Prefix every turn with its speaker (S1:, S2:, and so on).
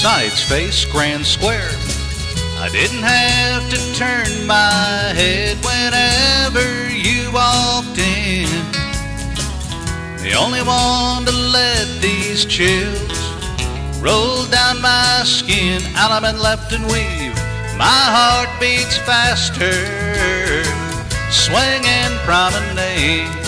S1: Sides face grand square. I didn't have to turn my head whenever you walked in. The only one to let these chills roll down my skin. Element left and weave, my heart beats faster, swinging promenade.